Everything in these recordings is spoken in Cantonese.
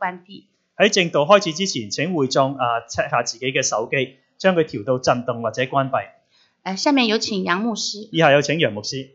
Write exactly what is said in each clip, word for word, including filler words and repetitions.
關閉。 喺正道開始之前，請會眾啊 check 下自己嘅手機，將佢調到震動或者關閉。 誒，下面有請楊牧師。 以下有請楊牧師。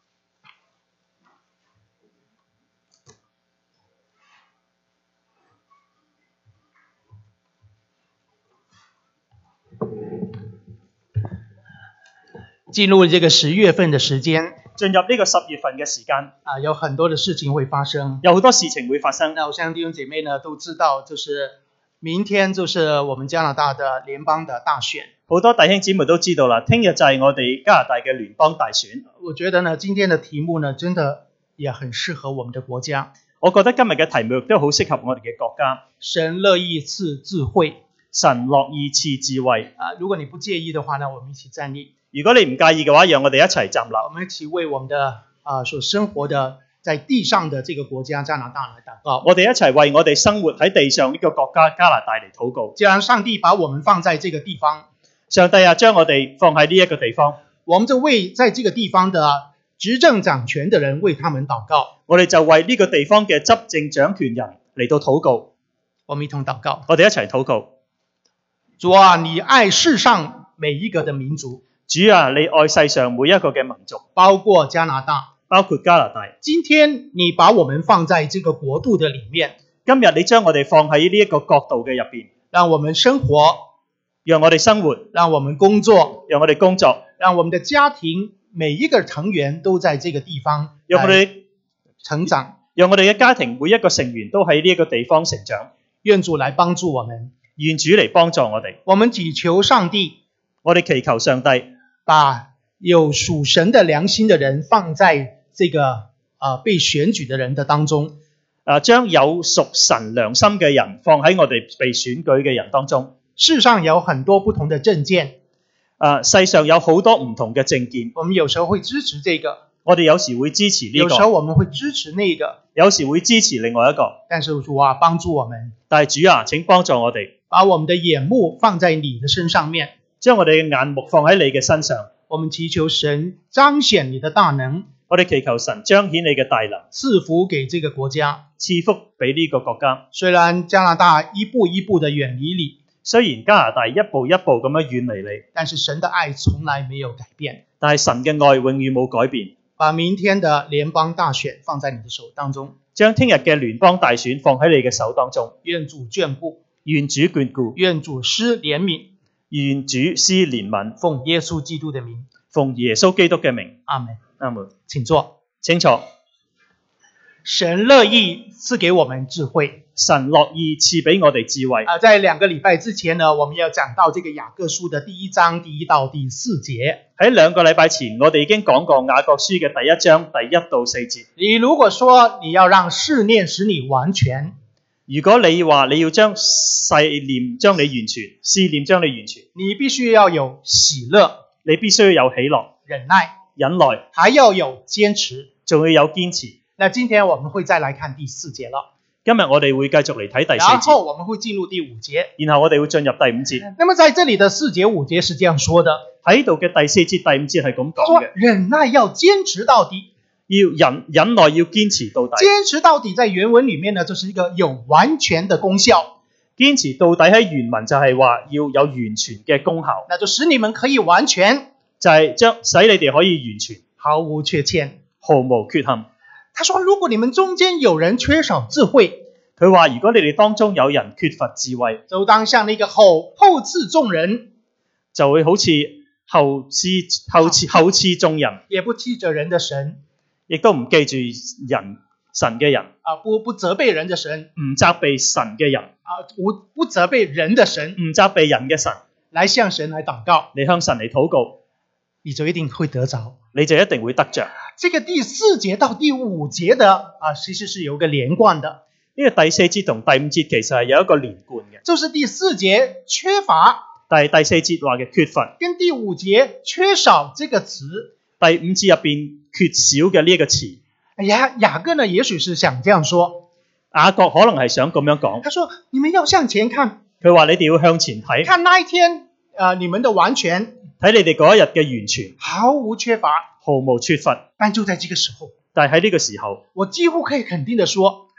進入這個十月份的時間， 進入呢個十月份嘅時間， 啊，有很多的事情會發生， 有好多事情會發生。 那我相信弟兄姐妹呢都知道，就是明天就是我們加拿大的聯邦的大選。 好多弟兄姊妹都知道啦，聽日就係我哋加拿大嘅聯邦大選。 我覺得呢，今天的題目呢，真的也很適合我們的國家。 我覺得今日嘅題目亦都好適合我哋嘅國家。 神樂意賜智慧， 神樂意賜智慧。 啊，如果你不介意的話呢，我們一起站立。 如果你唔介意嘅話，讓我哋一齊站立。 我們一起為我們的啊所生活的在地上的這個國家加拿大來禱告。 我哋一齊為我哋生活喺地上呢個國家加拿大嚟禱告。 既然上帝把我們放在這個地方， 上帝啊，將我哋放喺呢一個地方， 我們就為在這個地方的執政掌權的人為他們禱告。 我哋就為呢個地方嘅執政掌權人嚟到禱告。 我們一同禱告。 我哋一齊禱告。 主啊，你愛世上每一個的民族。 主啊，你愛世上每一個嘅民族， 包括加拿大， 包括加拿大。 今天你把我們放在這個國度的裡面， 今日你將我哋放喺呢一個國度嘅入邊， 讓我們生活， 讓我哋生活， 讓我們工作， 讓我哋工作， 讓我們的家庭每一個成員都在這個地方讓我哋成長， 讓我哋嘅家庭每一個成員都喺呢一個地方成長。 願主來幫助我們， 願主嚟幫助我哋。 我們祈求上帝， 我哋祈求上帝把有屬神的良心的人放在這個啊、呃、被選舉的人的當中， 啊，將有屬神良心嘅人放喺我哋被選舉嘅人當中。 世上有很多不同的政見， 啊，世上有好多唔同嘅政見， 我們有時候會支持這個， 我哋有時會支持呢個， 有時候我們會支持那個， 有時會支持另外一個。 但是主啊，幫助我們， 但係主啊，請幫助我哋， 把我們的眼目放在你的身上面， 將我哋嘅眼目放喺你嘅身上。 我們祈求神彰顯你的大能， 我哋祈求神彰顯你嘅大能， 賜福給這個國家， 賜福俾呢個國家。 雖然加拿大一步一步的遠離你， 雖然加拿大一步一步咁樣遠離你， 但是神的愛從來沒有改變， 但係神嘅愛永遠冇改變。 把明天的聯邦大選放在你的手當中， 將聽日嘅聯邦大選放喺你嘅手當中。 願主眷顧， 願主眷顧， 願主施憐憫， 願主施憐憫。 奉耶穌基督的名， 奉耶穌基督嘅名， 阿門。 阿門。 請坐。 請坐。 神樂意賜給我們智慧， 神樂意賜俾我哋智慧。 啊，在兩個禮拜之前呢，我們要講到這個雅各書的第一章第一到第四節。 喺兩個禮拜前，我哋已經講過雅各書嘅第一章第一到四節。 你如果說你要讓試煉使你完全， 如果你話你要將試煉將你完全，試煉將你完全， 你必須要有喜樂， 你必須要有喜樂、 忍耐、 忍耐， 還要有堅持， 仲要有堅持。 那今天我們會再來看第四節了。 今日我哋會繼續嚟睇第四節， 然後我們會進入第五節， 然後我哋會進入第五節。 那麼在這裡的四節五節是這樣說的， 喺度嘅第四節第五節係咁講嘅， 忍耐要堅持到底， 要忍忍耐要堅持到底。 堅持到底在原文裡面呢，就是一個有完全的功效。 堅持到底喺原文就係話要有完全嘅功效， 那就使你們可以完全， 就係將使你哋可以完全毫無缺欠， 毫無缺陷。 他說如果你們中間有人缺少智慧， 佢話如果你哋當中有人缺乏智慧， 就當像那個厚厚賜眾人， 就會好似厚賜厚賜厚賜眾人， 也不記着人的神， 亦都唔記住人神嘅人， 啊不不責備人的神， 唔責備神嘅人， 啊不不責備人的神， 唔責備人嘅神， 來向神來禱告， 你向神嚟禱告， 你就一定會得着， 你就一定會得着。 這個第四節到第五節的啊，其實是有個連貫的。 呢個第四節同第五節其實係有一個連貫嘅， 就是第四節缺乏， 但係第四節話嘅缺乏， 跟第五節缺少這個詞， 第五節入邊缺少嘅呢一個詞。 哎呀，雅各呢，也許是想這樣說， 雅各可能係想咁樣講。 他說：你們要向前看， 佢話你哋要向前睇， 看那一天，啊、呃，你們的完全， 睇你哋嗰一日嘅完全， 毫無缺乏， 毫無缺乏。 但就在這個時候， 但係喺呢個時候， 我幾乎可以肯定的說，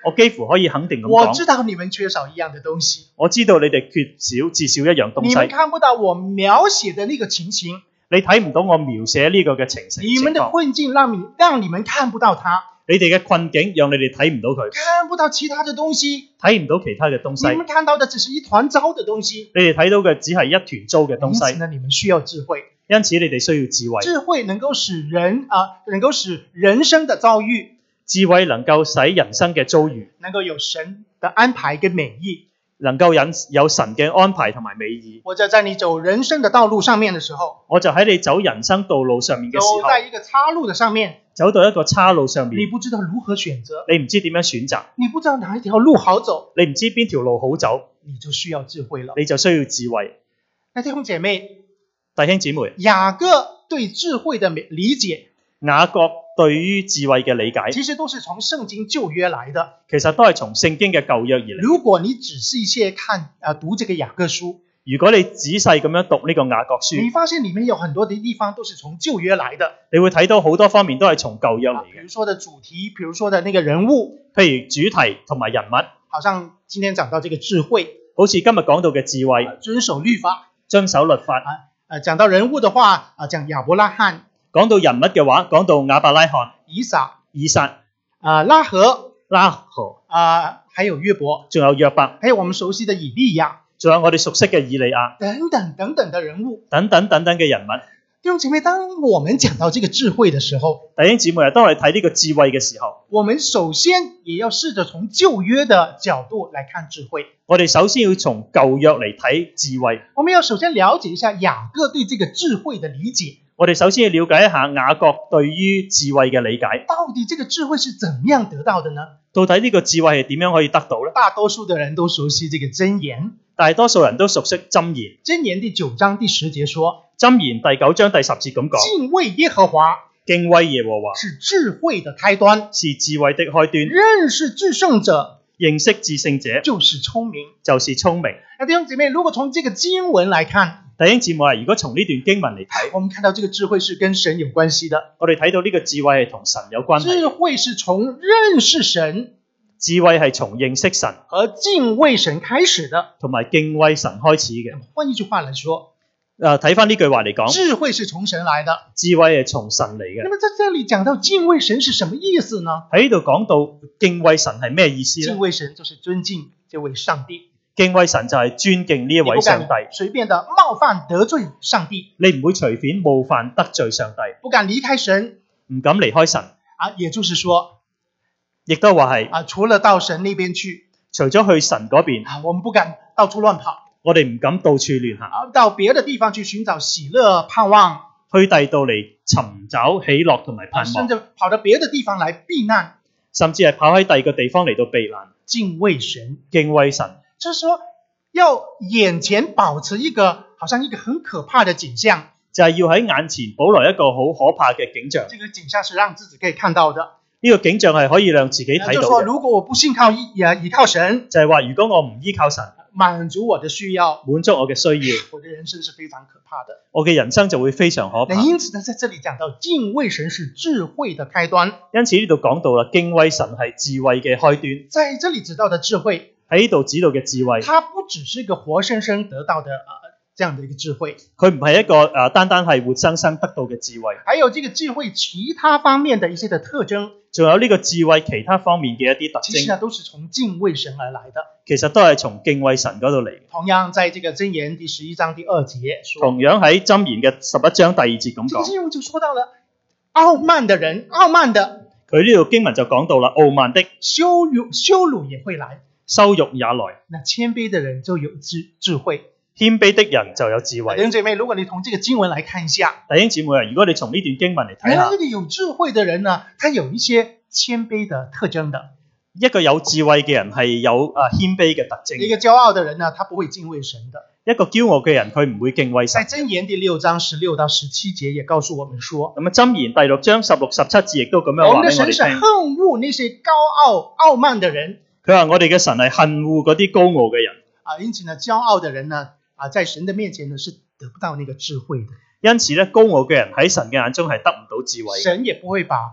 我幾乎可以肯定咁我知講， 道你們缺少一樣的東西， 我知道你哋缺少至少一樣東你們西， 看不到我描寫的那個情形， 你睇唔到我描寫呢個嘅情形你們的情況， 困境讓你讓你們看不到它， 你哋嘅困境讓你哋睇唔到佢， 看不到其他的東西， 睇唔到其他嘅東西， 你們看到的只是一團糟的東西。 你哋睇到嘅只係一團糟嘅東西， 因此呢，你們需要智慧， 因此你哋需要智慧， 智慧能夠使人啊、呃，能夠使人生的遭遇智慧能夠使人生嘅遭遇能夠有神的安排跟美意。 能夠引有神嘅安排同埋美意。 或者在你走人生的道路上面的時候， 我就喺你走人生道路上面嘅時候， 走在一個岔路的上面， 走到一個岔路上你面， 不知道如何選擇， 你唔知點樣選擇， 你不知道哪一條路好走， 你唔知邊條路好走， 你就需要智慧了。 你就需要智慧。 那弟兄姐妹， 弟兄姊妹， 雅各對智慧的理解， 雅各對於智慧嘅理解， 其實都是從聖經舊約來的。 其實都係從聖經嘅舊約而嚟。 如果你仔細一些看啊，讀這個雅各書， 如果你仔細咁樣讀呢個雅各書， 你發現裡面有很多的地方都是從舊約來的。 你會睇到好多方面都係從舊約嚟啊，比如嘅， 說的主題，比如說的那個人物， 譬如主題同埋人物， 好像今天講到這個智慧， 好似今日講到嘅智慧、 啊遵守律法。 遵守律法。 呃，講到人物的話，啊，講亞伯拉罕、 講到人物嘅話，講到亞伯拉罕、 以撒、 以撒、 啊拉合、 拉合， 啊，還有約伯， 仲有約伯， 還有我們熟悉的以利亞仲有我哋熟悉嘅以利亞， 等等等等的人物。 等等等等嘅人物。 弟兄姐妹，當我們講到這個智慧的時候， 弟兄姊妹啊，當我哋睇呢個智慧嘅時候， 我們首先也要試着從舊約的角度來看智慧。 我哋首先要從舊約嚟睇智慧。 我們要首先了解一下雅各對這個智慧的理解， 我哋首先要了解一下雅各對於智慧嘅理解。 到底這個智慧是怎麼樣得到的呢？ 到底呢個智慧係點樣可以得到呢？ 大多數的人都熟悉這個箴言， 大多數人都熟悉箴言。 箴言第九章第十節說， 箴言第九章第十節咁講： 敬畏耶和華敬畏耶和華是智慧的開端， 是智慧的開端， 認識至聖者認識至聖者就是聰明。 就是聰明。 那弟兄姊妹，如果從這個經文來看， 弟兄姊妹啊，如果從呢段經文嚟睇， 我們看到這個智慧是跟神有關係的， 我哋睇到呢個智慧係同神有關係。 智慧是從認識神智慧係從認識神和敬畏神開始的。 同埋敬畏神開始嘅。 換一句話來說， 誒，睇翻呢句話嚟講， 智慧是從神來的。 智慧係從神嚟嘅。 那麼在這裡講到敬畏神是什麼意思呢？ 喺呢度講到敬畏神係咩意思呢？ 敬畏神就是尊敬這位上帝， 敬畏神就係尊敬呢一你不敢位上帝， 隨便的冒犯得罪上帝， 你唔會隨便冒犯得罪上帝， 不敢離開神唔敢離開神， 啊，也就是說亦都話係啊，除了到神那邊去除咗去神嗰邊， 啊，我們不敢到處亂跑我哋唔敢到處亂行， 啊，到別的地方去尋找喜樂盼望去第二度嚟尋找喜樂同埋啊， 盼望， 甚至跑到別的地方來避難， 甚至係跑喺第二個地方嚟到避難， 敬畏神， 敬畏神， 就是說要眼前保持一個好像一個很可怕的景象， 就係要喺眼前保留一個好可怕嘅景象。 這個景象是讓自己可以看到的。 呢個景象係可以讓自己睇到就是說， 嘅， 如果我不信靠依依靠神， 就係話如果我唔依靠神， 滿足我的需要， 滿足我嘅需要， 我的人生是非常可怕的。 我嘅人生就會非常可怕。 那因此呢，在這裡講到敬畏神是智慧的開端， 因此呢度講到啦，敬畏神係智慧嘅開端。 在這裡指到的智慧， 喺呢度指導嘅智慧， 它不只是一個活生生得到的呃這樣的一個智慧， 佢唔係一個誒、呃、單單係活生生得到嘅智慧， 還有這個智慧其他方面的一些的特徵， 仲有呢個智慧其他方面嘅一啲特徵， 其實呢都是從敬畏神而來的。 其實都係從敬畏神嗰度嚟。 同樣，在這個箴言第十一章第二節說， 同樣喺箴言嘅十一章第二節咁這個講， 經文就說到了傲慢的人，傲慢的佢呢度經文就講到啦，傲慢的羞辱羞辱也會來， 羞辱也來， 那謙卑的人就有智智慧。 謙卑的人就有智慧。 弟兄姐妹，如果你從這個經文來看一下， 弟兄姊妹啊，如果你從呢段經文嚟睇下原來這，個有智慧的人呢，他有一些謙卑的特徵的。 一個有智慧嘅人係有啊謙卑嘅特徵， 一個驕傲的人呢，他不會敬畏神的。 一個驕傲嘅人佢唔會敬畏神在。箴言第六章十六到十七節也告訴我們說， 咁啊，箴言第六章十六十七節亦都咁樣我話俾我們的神是哋聽。 恨惡那些高傲傲慢的人佢話我哋嘅神係恨惡嗰啲高傲嘅人， 啊，因此呢，驕傲的人呢，啊，在神的面前呢是得不到那個智慧的。 因此咧高傲嘅人喺神嘅眼中係得唔到智慧嘅。 神也不會把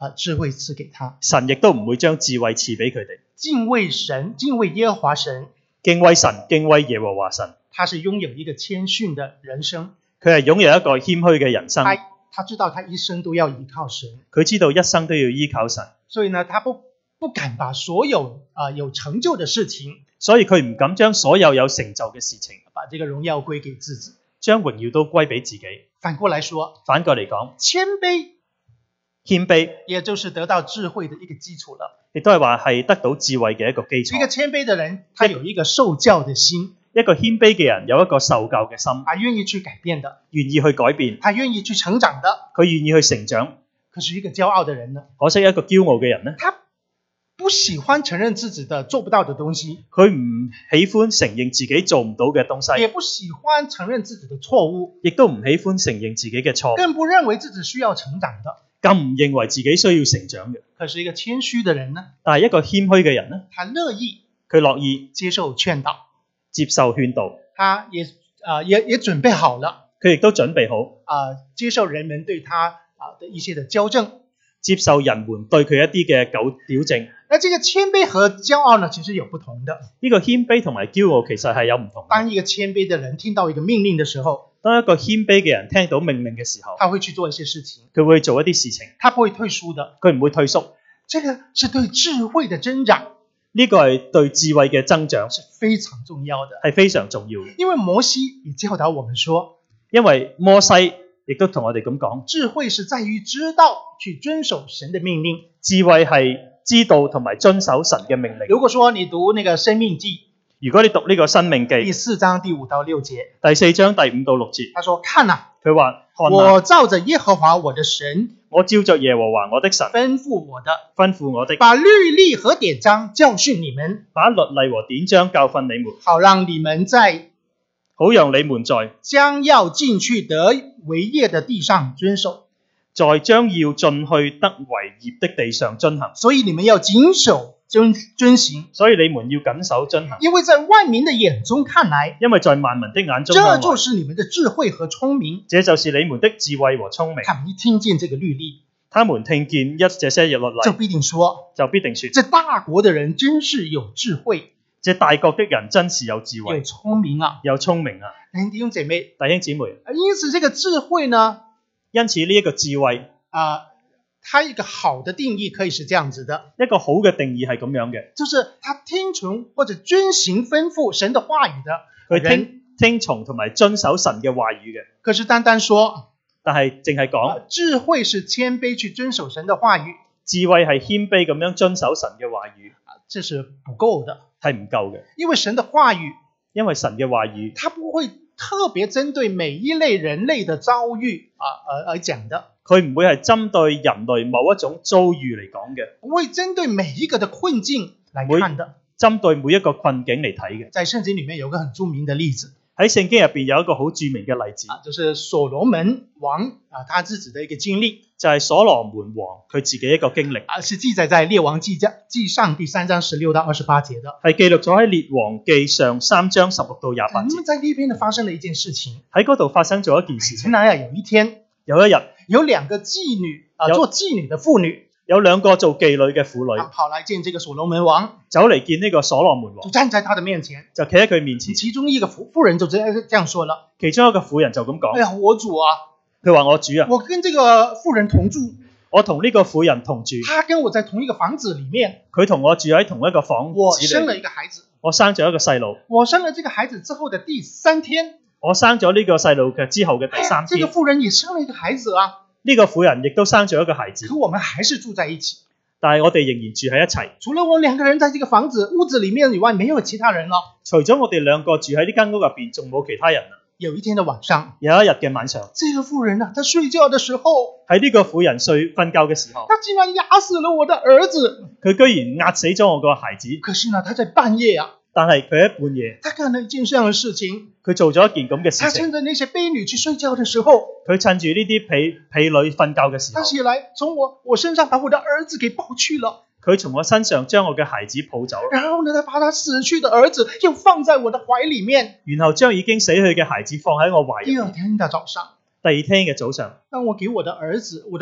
啊智慧賜給他。 神亦都唔會將智慧賜俾佢哋。 敬畏神，敬畏耶和華神， 敬畏神，敬畏耶和華神， 他是擁有一個謙遜的人生。 佢係擁有一個謙虛嘅人生。 他他知道他一生都要依靠神， 佢知道一生都要依靠神， 所以呢，他不不敢把所有啊、呃、有成就的事情， 所以佢唔敢將所有有成就嘅事情， 把這個榮耀歸給自己， 將榮耀都歸俾自己。 反過來說， 反過嚟講， 謙卑謙卑也就是得到智慧的一個基礎了。 亦都係話係得到智慧嘅一個基礎。 一個謙卑的人，他有一個受教的心， 一個謙卑嘅人有一個受教嘅心， 他願意去改變的， 願意去改變， 他願意去成長的。 佢願意去成長。 可是一個驕傲的人呢？ 可惜一個驕傲嘅人呢， 他不喜歡承認自己的做不到的東西， 佢唔喜歡承認自己做唔到嘅東西， 也不喜歡承認自己的錯誤， 亦都唔喜歡承認自己嘅錯誤， 更不認為自己需要成長的， 更唔認為自己需要成長嘅。 可是一個謙虛的人呢？ 但係一個謙虛嘅人呢， 他樂意佢樂意接受勸導， 接受勸導， 他也啊、呃、也也準備好了佢亦都準備好啊、呃、接受人們對他啊的一些的矯正， 接受人們對佢一啲嘅糾矯正。 那這個謙卑和驕傲呢，其實有不同的。 呢個謙卑同埋驕傲其實係有唔同嘅。 當一個謙卑的人聽到一個命令的時候， 當一個謙卑嘅人聽到命令嘅時候， 他會去做一些事情， 佢會做一啲事情， 他不會退縮的， 佢唔會退縮。 這個是對智慧的增長， 呢個係對智慧嘅增長， 是非常重要的， 係非常重要嘅。 因為摩西也教導我們說， 因為摩西亦都同我哋咁講， 智慧是在於知道去遵守神的命令。 智慧係知道同埋遵守神嘅命令。 如果說你讀那個申命記， 如果你讀呢個申命記第四章第五到六節， 第四章第五到六節， 他說：看啊， 佢話看啊， 我照着耶和華我的神我照着耶和華我的神吩咐我的， 吩咐我的， 把律例和典章教訓你們， 把律例和典章教訓你們， 好讓你們在好讓你們在將要進去得為業的地上遵守。 在將要進去得為業的地上遵行。 所以你們要謹守遵遵行， 所以你們要謹守遵行， 因為在萬民的眼中看來， 因為在萬民的眼中這看來， 就是你們的智慧和聰明。 這就是你們的智慧和聰明。 他們一聽見這個律例， 他們聽見一這些律例， 就必定說， 就必定說， 這大國的人真是有智慧， 這大國的人真是有智有慧， 聰明啊！ 有聰明啊！ 弟兄姐妹， 弟兄姊妹， 因此這個智慧呢， 因此呢一個智慧， 啊、呃，它一個好的定義可以是這樣子的， 一個好嘅定義係咁樣嘅， 就是他聽從或者遵行吩咐神的話語的佢人， 聽聽從同埋遵守神嘅話語嘅。 可是單單說， 但係淨係講、 呃、智慧是謙卑去遵守神的話語， 智慧係謙卑咁樣遵守神嘅話語， 這是不夠的， 係唔夠嘅。 因為神的話語， 因為神嘅話語， 它不會特別針對每一類人類的遭遇啊而而講的， 佢唔會係針對人類某一種遭遇嚟講嘅， 不會針對每一個的困境來看的， 針對每一個困境嚟睇嘅。 在聖經裏面有個很著名的例子， 喺聖經入邊有一個好著名嘅例子， 啊，就是所羅門王啊他自己的一個經歷， 就係所羅門王佢自己一個經歷， 啊，是記載在列王記記上第三章十六到二十八節的， 係記錄咗喺列王記上三章十六到廿八節。 那麼在呢邊呢發生了一件事情， 喺嗰度發生咗一件事情。 那呀有一天， 有一日， 有兩個妓女啊有做妓女的婦女， 有兩個做妓女嘅婦女啊跑來見這個所羅門王， 走嚟見呢個所羅門就王， 站在他的面前， 就企喺佢面前。 其中一個婦婦人就這樣這樣說了， 其中一個婦人就咁講， 哎呀我主啊， 佢話我主啊， 我跟這個婦人同住， 我同呢個婦人同住， 她跟我在同一個房子裡面， 佢同我住喺同一個房子我生了一裏， 個孩子， 我生咗一個細路。 我生了這個孩子之後的第三天， 我生咗呢個細路嘅之後嘅第三天， 這個婦人也生了一個孩子啊， 呢個婦人亦都生咗一個孩子， 可我們還是住在一起， 但係我哋仍然住喺一齊。 除了我兩個人在這個房子屋子裡面以外，沒有其他人了。 除咗我哋兩個住喺呢間屋入邊，仲冇其他人啦。 有一天的晚上， 有一日嘅晚上， 這個婦人啊，她睡覺的時候， 喺呢個婦人睡瞓覺嘅時候， 她竟然壓死了我的兒子。 佢居然壓死咗我個孩子。 可是呢，她在半夜啊， 但係佢喺半夜， 她幹了一件這樣的事情， 佢做咗一件咁嘅她事情。 趁着那些婢女去睡覺的時候， 佢趁住呢啲婢婢女瞓覺嘅時候， 她起來從我我身上把我的兒子給抱去了。 佢從我身上將我嘅孩子抱走， 然後呢，他把他死去的兒子又放在我的懷裡面。 然後將已經死去嘅孩子放喺我懷入。 第二天的早上， 第二天嘅早上， 當我給我的兒子，我的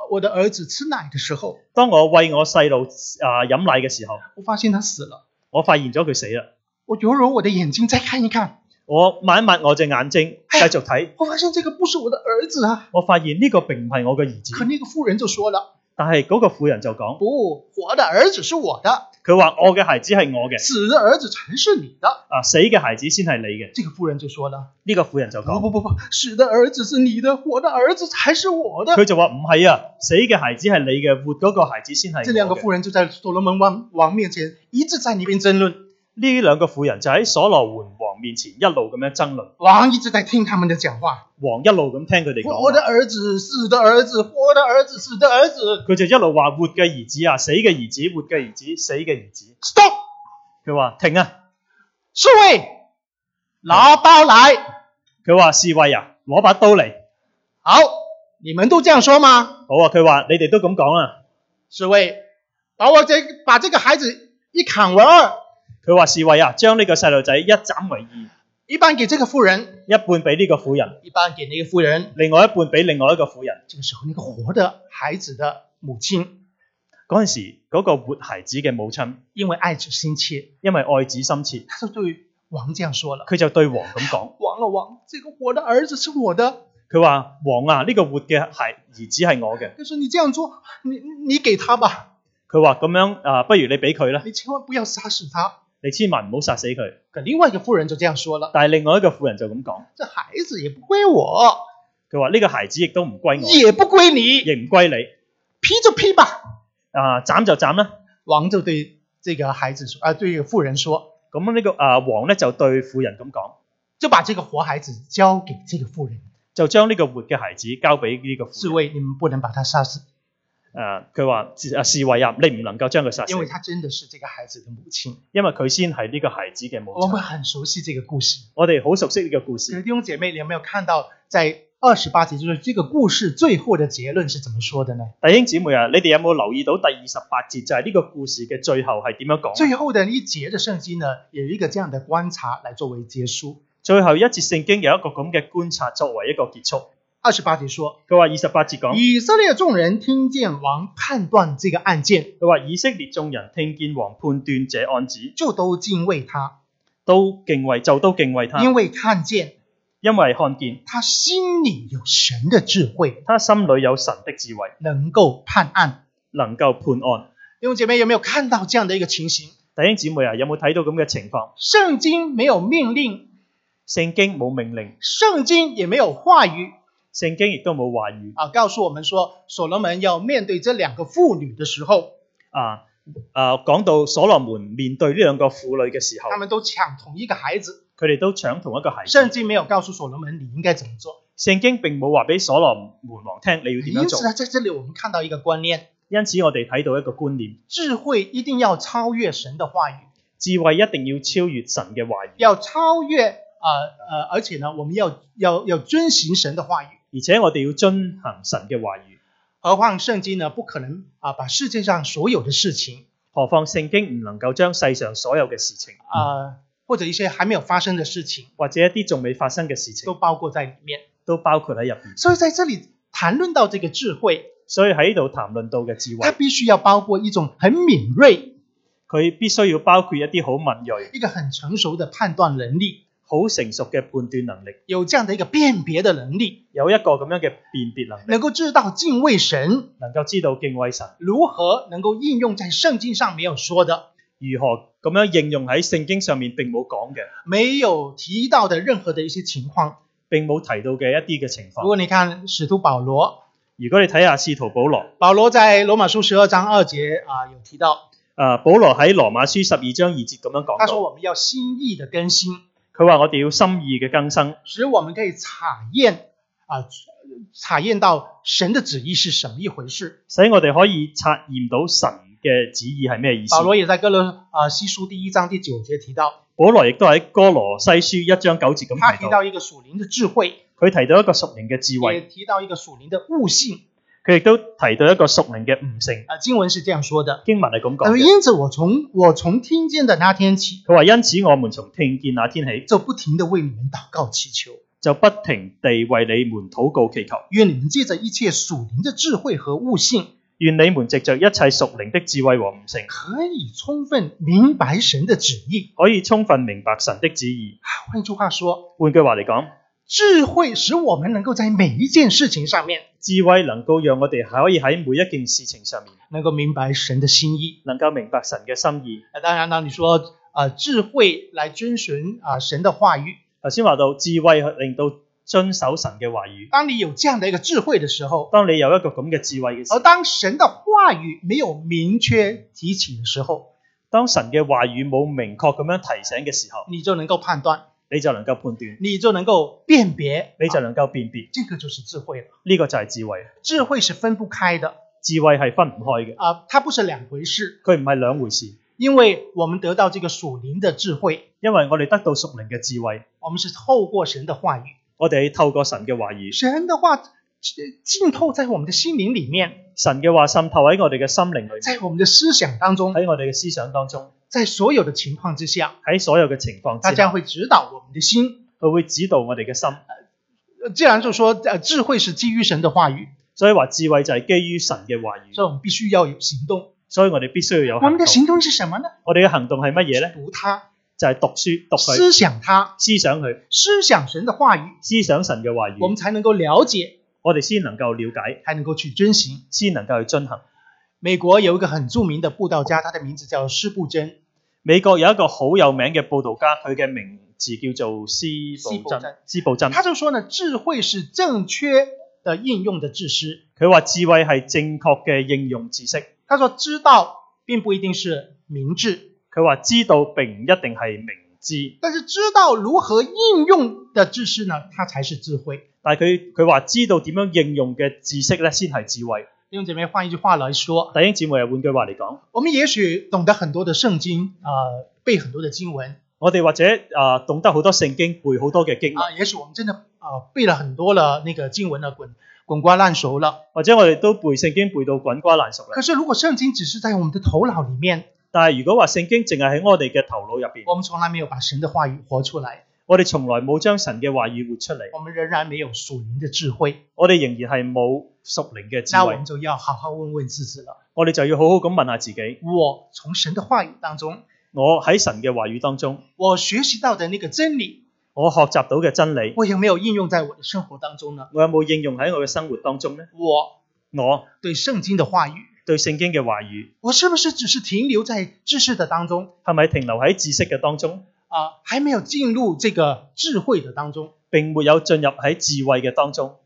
我的兒子吃奶的時候， 當我餵我細路啊飲奶嘅時候， 我發現他死了。 我發現咗佢死啦。 我揉揉我的眼睛，再看一看， 我抹一抹我隻眼睛，繼續睇。 我發現這個不是我的兒子啊。 我發現呢個並唔係我嘅兒子。 可那個婦人就說了， 但係嗰個婦人就講， 不，活的兒子是我的， 佢話我嘅孩子係我嘅， 死的兒子才是你的。 啊死嘅孩子先係你嘅。 這個婦人就說了， 呢個婦人就講， 不不不不，死的兒子是你的，活的兒子才是我的。 佢就話唔係啊，死嘅孩子係你嘅，活嗰個孩子先係我嘅。 這兩個婦人就在所羅門王王面前一直在那邊爭論。 呢兩個婦人就喺所羅門王面前一路咁樣爭論， 王一直在聽他們的講話， 王一路咁聽佢哋講， 活的兒子，死的兒子，活的兒子，死的兒子， 佢就一路話活嘅兒子啊，死嘅兒子，活嘅兒子，死嘅兒子。 Stop！ 佢話停啊， 侍衛，拿刀來。 佢話侍衛啊，攞把刀嚟。 好，你們都這樣說嗎？ 好啊，佢話你哋都咁講啊。 侍衛，把我這把這個孩子一砍為二。 佢話侍衛啊，將呢個細路仔一斬為二， 一半給這個婦人， 一半俾呢個婦人， 一半給那個婦人， 另外一半俾另外一個婦人。 這個時候，那個活的孩子的母親， 嗰陣時嗰個活孩子嘅母親， 因為愛子心切， 因為愛子心切， 他就對王這樣說了， 佢就對王咁講： 王啊王，這個活的兒子是我的。 佢話王啊，呢個活嘅孩兒子係我嘅。 但是你這樣做，你你給他吧。 佢話咁樣啊，不如你俾佢啦， 你千萬不要殺死他。 你千萬唔好殺死佢。 可另外一個婦人就這樣說了， 但係另外一個婦人就咁講： 這孩子也不歸我， 佢話呢個孩子亦都唔歸我， 也不歸你， 亦唔歸你， 劈就劈吧。 啊斬就斬啦。 王就對這個孩子說，啊對這個婦人說， 咁呢個啊王咧就對婦人咁講， 就把這個活孩子交給這個婦人， 就將呢個活嘅孩子交俾呢個婦人。 侍衛，你們不能把他殺死。 誒佢話啊侍衛啊，你唔能夠將佢殺死， 因為他真的是這個孩子的母親， 因為佢先係呢個孩子嘅母親。 我們很熟悉這個故事。 我哋好熟悉呢個故事。 弟兄姐妹，你有沒有看到在二十八節，就是這個故事最後的結論是怎麼說的呢？ 弟兄姊妹啊，你哋有冇留意到第二十八節就係呢個故事嘅最後係點樣講？ 最後的一節的聖經呢，有一個這樣的觀察來作為結束。 最後一節聖經有一個咁嘅觀察作為一個結束。 二十八節說， 佢話二十八節講， 以色列眾人聽見王判斷這個案件， 佢話以色列眾人聽見王判斷這案子， 就都敬畏他， 都敬畏就都敬畏他， 因為看見， 因為看見他心裏有神的智慧， 他心裏有神的智慧， 能夠判案， 能夠判案。 弟兄姐妹有沒有看到這樣的一個情形？ 弟兄姊妹啊，有冇睇到咁嘅情況？ 聖經沒有命令， 聖經冇命令， 聖經也沒有話語。 聖經亦都冇話語啊，告訴我們說，所羅門要面對這兩個婦女的時候， 啊啊，講到所羅門面對呢兩個婦女嘅時候， 他們都搶同一個孩子， 佢哋都搶同一個孩子。 聖經沒有告訴所羅門你應該怎麼做， 聖經並冇話俾所羅門王聽你要點樣做。 因此呢，在這裡我們看到一個觀念， 因此我哋睇到一個觀念， 智慧一定要超越神的話語， 智慧一定要超越神嘅話語， 要超越呃呃，而且呢，我們要要要遵行神的話語。 而且我哋要遵行神嘅話語。 何況聖經呢，不可能啊把世界上所有的事情， 何況聖經唔能夠將世上所有嘅事情， 啊、呃、或者一些還沒有發生的事情， 或者一啲仲未發生嘅事情， 都包括在裡面， 都包括喺入邊。 所以在這裡談論到這個智慧， 所以喺呢度談論到嘅智慧， 它必須要包括一種很敏銳， 佢必須要包括一啲好敏銳， 一個很成熟的判斷能力。 好成熟嘅判斷能力， 有這樣的一個辨別的能力， 有一個咁樣嘅辨別能力， 能夠知道敬畏神， 能夠知道敬畏神， 如何能夠應用在聖經上沒有說的， 如何咁樣應用喺聖經上面並冇講嘅， 沒有提到的任何的一些情況， 並冇提到嘅一啲嘅情況。 如果你看使徒保羅， 如果你睇下使徒保羅， 保羅在羅馬書十二章二節啊有提到， 啊保羅喺羅馬書十二章二節咁樣講到， 他說我們要心意的更新。 佢話我哋要心意嘅更新， 使我們可以查驗啊，查驗到神的旨意是什麼一回事， 使我哋可以察驗到神嘅旨意係咩意思。 保羅也在哥羅啊西書第一章第九節提到， 保羅亦都喺哥羅西書一章九節咁提到， 他提到一個屬靈的智慧， 佢提到一個屬靈嘅智慧， 也提到一個屬靈的悟性， 佢亦都提到一個屬靈嘅悟性。 啊，經文是這樣說的， 經文係咁講嘅。 因此我從我從聽見的那天起， 佢話因此我們從聽見那天起， 就不停地為你們禱告祈求， 就不停地為你們禱告祈求。 願你們借着一切屬靈的智慧和悟性， 願你們藉着一切屬靈的智慧和悟性， 可以充分明白神的旨意。 可以充分明白神的旨意。 換句話說， 換句話嚟講， 智慧使我們能夠在每一件事情上面， 智慧能夠讓我哋可以喺每一件事情上面能夠明白神的心意， 能夠明白神嘅心意。 當然啦，你說、呃、智慧來遵循、呃、神的話語。 頭先話到智慧令到遵守神嘅話語。 當你有這樣的一個智慧的時候， 當你有一個咁嘅智慧嘅時候， 而當神的話語沒有明確提起的時候， 當神嘅話語冇明確咁樣提醒嘅時候， 你就能夠判斷， 你就能夠判斷， 你就能夠辨別， 你就能夠辨別。 這個就是智慧了。 呢個就係智慧。 智慧是分不開的， 智慧係分唔開嘅。 啊、呃，它不是兩回事。 佢唔係兩回事。 因為我們得到這個屬靈的智慧， 因為我哋得到屬靈嘅智慧， 我們是透過神的話語， 我哋透過神嘅話語， 神的話浸透在我們的心靈裏面， 神嘅話滲透喺我哋嘅心靈裏面， 在我們的思想當中， 喺我哋嘅思想當中， 在所有的情況之下， 喺所有嘅情況之下， 它將會指導我們的心， 佢會指導我哋嘅心。 既然就說、呃、智慧是基於神的話語， 所以話智慧就係基於神嘅話語， 所以我們必須要有行動。 所以我哋必須要有行動。 我們的行動是什麼呢？ 我哋嘅行動係乜嘢呢？ 讀它， 就係讀書，讀佢， 思想它， 思想佢， 思想神的話語， 思想神嘅話語， 我們才能夠了解， 我哋先能夠了解， 才能夠去遵行， 先能夠去遵行。 美國有一個很著名的佈道家，他的名字叫施布真。 美國有一個好有名嘅佈道家，佢嘅名字叫做施布真。施布真， 他就說呢，智慧是正確的應用的知識。 佢話智慧係正確嘅應用知識。 他說知道並不一定是明智， 佢話知道並唔一定係明知， 但是知道如何應用的知識呢，它才是智慧。 但係佢佢話知道點樣應用嘅知識咧，先係智慧。 弟兄姐妹，換一句話來說， 弟兄姊妹，換句話嚟講， 我們也許懂得很多的聖經，呃，背很多的經文， 我哋或者啊、呃、懂得好多聖經，背好多嘅經文， 啊，也許我們真的啊、呃、背了很多了那個經文呢，滾滾瓜爛熟了， 或者我哋都背聖經背到滾瓜爛熟啦。 可是如果聖經只是在我們的頭腦裡面， 但係如果話聖經淨係喺我哋嘅頭腦入邊， 我們從來沒有把神的話語活出來， 我哋從來冇將神嘅話語活出嚟， 我們仍然沒有屬靈的智慧， 我哋仍然係冇屬靈嘅智慧那我們。就要好好問問自己了。 我哋就要好好咁問下自己， 我從神的話語當中， 我喺神嘅話語當中， 我學習到的那個真理， 我學習到嘅真理， 我有沒有應用在我的生活當中呢？ 我有冇應用喺我嘅生活當中呢？ 我我對聖經的話語， 對聖經嘅話語， 我是不是只是停留在知識的當中？ 係咪停留喺知識嘅當中？ 啊、呃，還沒有進入這個智慧的當中， 並沒有進入喺智慧嘅當中。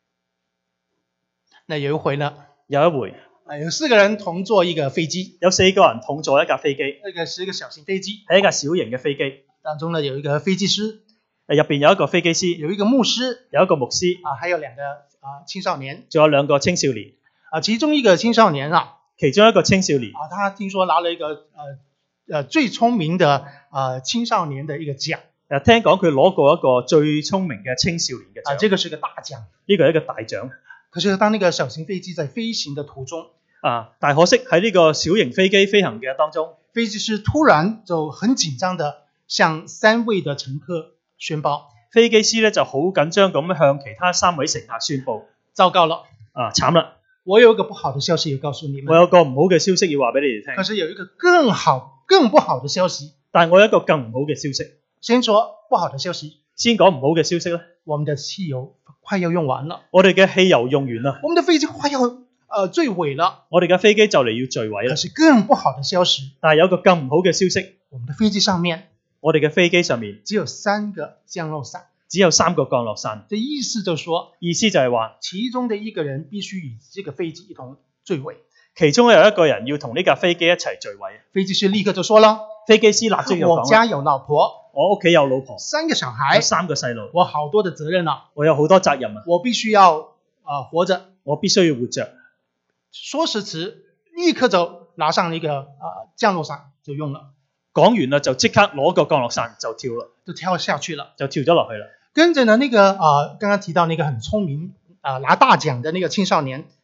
那有一回呢， 有一回， 啊，有四個人同坐一個飛機， 有四個人同坐一架飛機， 那個是一個小型飛機， 係一架小型嘅飛機， 當中呢有一個飛機師， 入邊有一個飛機師， 有一個牧師， 有一個牧師， 啊，還有兩個啊青少年， 仲有兩個青少年， 啊，其中一個青少年啊， 其中一個青少年， 啊，他聽說拿了一個呃呃最聰明的呃青少年的一個獎， 誒，聽講佢攞過一個最聰明嘅青少年嘅獎， 啊，這個是個大獎， 呢個係一個大獎。 可是當那個小型飛機在飛行的途中， 啊，但可惜喺呢個小型飛機飛行嘅當中， 飛機師突然就很緊張地向三位的乘客宣佈， 飛機師咧就好緊張咁向其他三位乘客宣佈， 糟糕了， 啊，慘啦！ 我有一個不好的消息要告訴你們， 我有個唔好嘅消息要話俾你哋聽。 可是有一個更好、更不好的消息， 但我有一個更唔好嘅消息。 先說不好的消息， 先講唔好嘅消息咧， 我們的汽油快要用完了， 我哋嘅汽油用完啦， 我們的飛機快要呃墜毀了， 我哋嘅飛機就嚟要墜毀啦。 可是更不好的消息， 但係有個更唔好嘅消息， 我們的飛機上面， 我哋嘅飛機上面只有三個降落傘， 只有三個降落傘。 這意思就是說， 意思就係話， 其中的一個人必須與這個飛機一同墜毀， 其中有一個人要同呢架飛機一齊墜毀。 飛機師立刻就說了， 飛機師立即就講啦， 我家有老婆， 我屋企有老婆， 三個小孩， 有三個細路， 我好多的責任啊， 我有好多責任啊， 我必須要呃活着， 我必須要活着。 說時遲，立刻就拿上一個呃降落傘就用了， 講完啦就即刻攞個降落傘就跳啦， 就跳下去了， 就跳咗落去啦。 跟着呢那個呃剛剛提到那個很聰明啊、呃、拿大獎的那個青少年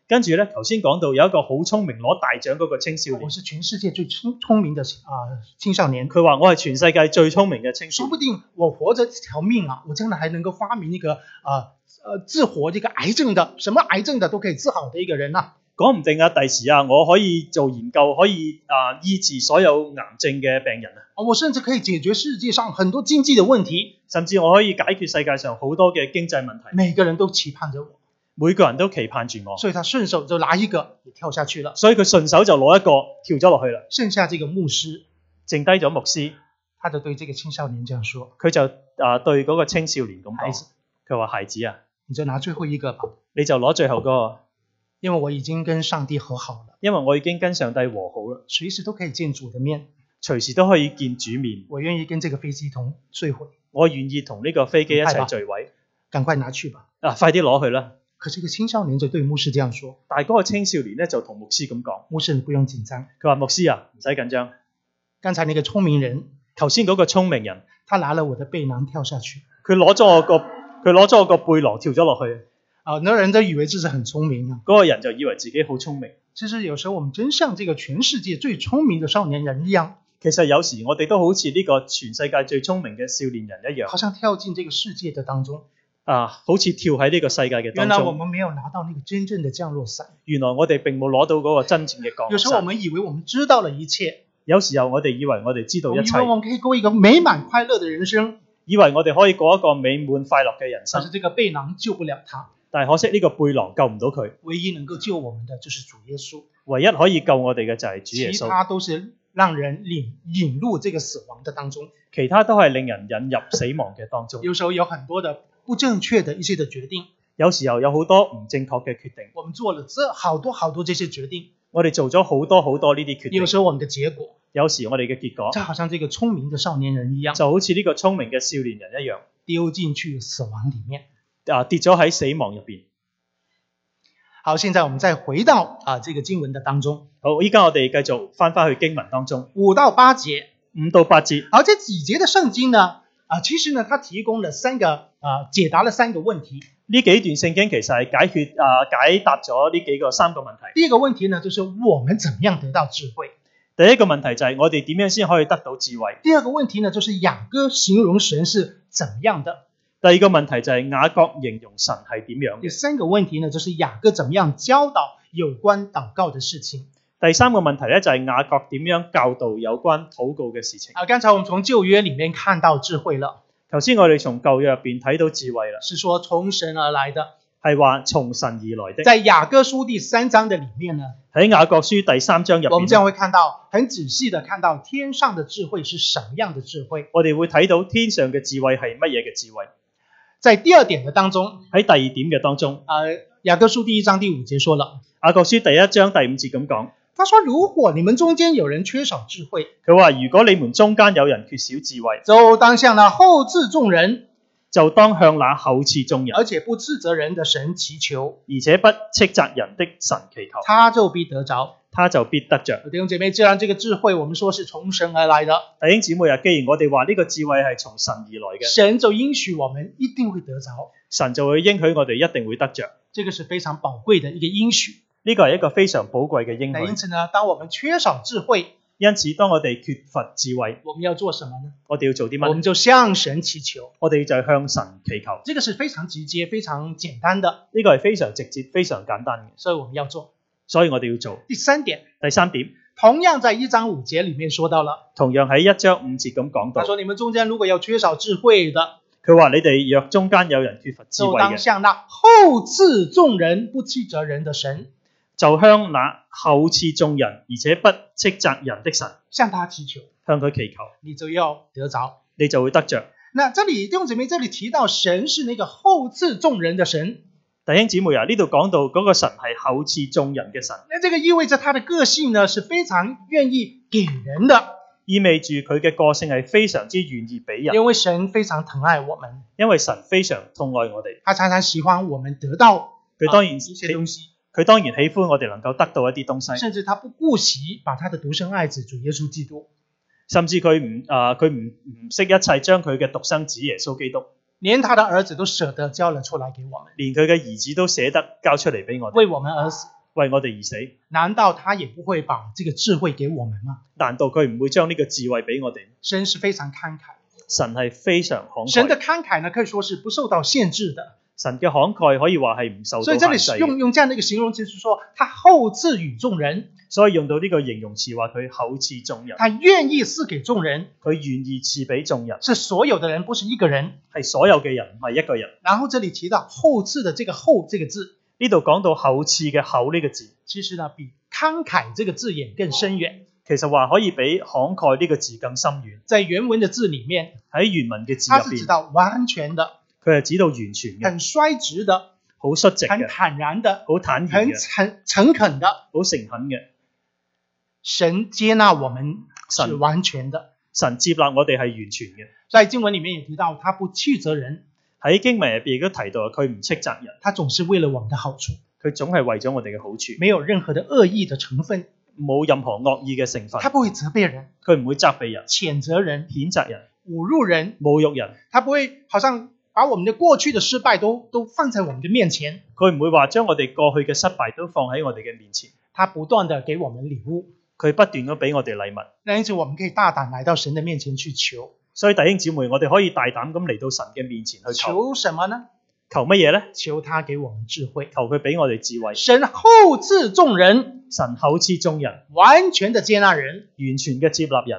跟住咧，頭先講到有一個好聰明攞大獎嗰個青少我年， 是全世界最聰聰明的啊、青少年。 佢話我係全世界最聰明嘅青少年。 說不定我活着這條命啊，我將來還能夠發明一個啊呃治活這個癌症的，什麼癌症的都可以治好的一個人啊。 講唔定啊，第時啊，我可以做研究，可以啊醫治所有癌症嘅病人啊。 我甚至可以解決世界上很多經濟的問題， 甚至我可以解決世界上好多嘅經濟問題。 每個人都期盼着我， 每個人都期盼住我， 所以他順手就拿一個也跳下去了。 所以佢順手就攞一個跳咗落去啦。 剩下這個牧師， 剩低咗牧師， 他就對這個青少年這樣說： 佢就啊對嗰個青少年咁講孩子， 佢話孩子啊， 你就拿最後一個吧， 你就攞最後嗰個， 因為我已經跟上帝和好了， 因為我已經跟上帝和好啦， 隨時都可以見主的面， 隨時都可以見主面。 我願意跟這個飛機同墜毀， 我願意同呢個飛機一齊墜毀。 趕快拿去吧。 啊，快啲攞去啦！ 可是這個青少年就對牧師這樣說： 但係嗰個青少年咧就同牧師咁講， 牧師你不用緊張， 佢話牧師啊，唔使緊張。 剛才那個聰明人， 頭先嗰個聰明人， 他拿了我的背囊跳下去， 佢攞咗我個佢攞咗我個背囊跳咗落去。 啊，那人都以為這是很聰明啊。 嗰個人就以為自己好聰明。 其實有時候我們真像這個全世界最聰明的少年人一樣， 其實有時我哋都好似呢個全世界最聰明嘅少年人一樣， 好像跳進這個世界的當中。 啊，好似跳喺呢個世界嘅當原來我中。 們沒有拿到那個真正的降落傘。 原來我哋並冇攞到嗰個真正嘅降落有時候我傘。 們以為我們知道了一切， 有時候我哋以為我哋知道一切我們以為，我們可以過一個美滿快樂的人生， 以為我哋可以過一個美滿快樂嘅人生， 但是這個背囊救不了他。 但係可惜呢個背囊救唔到佢。 唯一能夠救我們的就是主耶穌， 唯一可以救我哋嘅就係主耶其穌， 他都是讓人引引入這個死亡的當中。 其他都係令人引入死亡嘅當中。 有時候有很多的不正確的一些的決定， 有時候有好多唔正確嘅決定， 我們做了這好多好多這些決定， 我哋做咗好多好多呢啲決定。 有時候我們的結果有時我哋嘅結果就好像這個聰明的少年人一樣， 就好似呢個聰明嘅少年人一樣， 丟進去死亡裡面。 啊跌咗喺死亡入邊。 好，現在我們再回到啊這個經文的當中， 好，依家我哋繼續翻翻去經文當中， 五到八節。 五到八節。 而這幾節的聖經呢，啊，其實呢，它提供了三個啊，解答了三個問題。 呢幾段聖經其實係解決啊解答咗呢幾個三個問題。 第一個問題呢，就是我們怎麼樣得到智慧？ 第一個問題就係我哋點樣先可以得到智慧？ 第二個問題呢，就是雅各形容神是怎麼樣的？ 第二個問題就係雅各形容神係點樣？ 第三個問題呢，就是雅各怎麼樣教導有關禱告的事情？ 第三個問題咧就係雅各點樣教導有關禱告嘅事情。 啊，剛才我們從舊約裡面看到智慧了， 頭先我哋從舊約入邊睇到智慧啦， 是說從神而來的。 係話從神而來的。 在雅各書第三章的裡面呢， 喺雅各書第三章入邊， 我們這樣會看到很仔細的看到天上的智慧是什麼樣的智慧。 我哋會睇到天上嘅智慧係乜嘢嘅智慧。 在第二點的當中， 喺第二點嘅當中， 啊，雅各書第一章第五節說了， 雅各書第一章第五節咁講， 他說：如果你們中間有人缺少智慧， 佢話如果你們中間有人缺少智慧， 就當向那厚賜眾人， 就當向那厚賜眾人， 而且不斥責人的神祈求， 而且不斥責人的神祈求， 他就必得着。 他就必得着。 弟兄姐妹，既然這個智慧我們說是從神而來的， 弟兄姊妹啊，既然我哋話呢個智慧係從神而來嘅， 神就應許我們一定會得着， 神就會應許我哋一定會得着。 這個是非常寶貴的一個應許。 呢個係一個非常寶貴嘅應許。 那因此呢，當我們缺少智慧， 因此當我哋缺乏智慧， 我們要做什麼呢？ 我哋要做啲乜？ 我們就向神祈求， 我哋就向神祈求。 這個是非常直接、非常簡單的， 呢個係非常直接、非常簡單嘅， 所以我們要做。 所以我哋要做。 第三點， 第三點， 同樣在一章五節裡面說到了， 同樣喺一章五節咁講到， 他說你們中間如果有缺少智慧的， 佢話你哋若中間有人缺乏智慧就當嘅， 向那厚賜眾人不斥責人的神， 就向那厚賜眾人而且不斥責人的神， 向他祈求， 向佢祈求， 你就要得着。 你就會得着。 那這裡弟兄姊妹，這裡提到神是那個厚賜眾人的神， 弟兄姊妹啊，呢度講到嗰個神係厚賜眾人嘅神， 那這個意味着他的個性呢是非常願意給人的， 意味住佢嘅個性係非常之願意俾人， 因為神非常疼愛我們， 因為神非常痛愛我哋， 他常常喜歡我們得到佢當然啊一些東西， 佢當然喜歡我哋能夠得到一啲東西， 甚至他不顧惜把他的獨生愛子主耶穌基督甚至佢唔啊佢唔唔惜一切將佢嘅獨生子耶穌基督連他的兒子都捨得交了出來給我們， 連佢嘅兒子都捨得交出嚟俾我哋， 為我們而死。 為我哋而死。 難道他也不會把這個智慧給我們嗎？ 難道佢唔會將呢個智慧俾我哋？ 神是非常慷慨， 神係非常慷慨。 神的慷慨呢，可以說是不受到限制的。 神嘅慷慨可以話係唔受到所以這裏限制用用這樣的一個形容詞，就是說他厚賜與眾人， 所以用到呢個形容詞話佢厚賜眾人， 他願意賜給眾人， 佢願意賜俾眾人， 是所有的人，不是一個人。 係所有嘅人，唔係一個人。 然後這裏提到厚賜的這個厚這個字， 呢度講到厚賜嘅厚呢個字， 其實呢比慷慨這個字眼更深遠。 其實話可以比慷慨呢個字更深遠。 在原文的字裏面， 喺原文嘅字它入邊， 是指到完全的， 佢係指到完全嘅， 很率直的， 好率直很嘅， 坦然的， 好坦然很嘅， 誠誠懇的。 好誠懇嘅。 神接納我們是神完全的。 神接納我哋係完全嘅。 在經文裏面也提到，他不斥責人， 喺經文入邊亦都提到，佢唔斥責人， 他總是為了我們的好處， 佢總係為咗我哋嘅好處， 沒有任何的惡意的成分。 冇任何惡意嘅成分。 他不會責備人、 佢唔會責備人、 譴責人、 譴責人、 侮辱人， 侮辱人。 他不會好像把我們的過去的失敗都都放在我們的面前。 佢唔會話將我哋過去嘅失敗都放喺我哋嘅面前。 他不斷地給我們禮物， 佢不斷咁俾我哋禮物， 那因此我們可以大膽來到神的面前去求。 所以弟兄姊妹，我哋可以大膽咁嚟到神嘅面前去求。 求什麼呢？ 求乜嘢呢？ 求他給我們智慧。 求佢俾我哋智慧。 神厚賜眾人， 神厚賜眾人， 完全的接納人。 完全嘅接納人。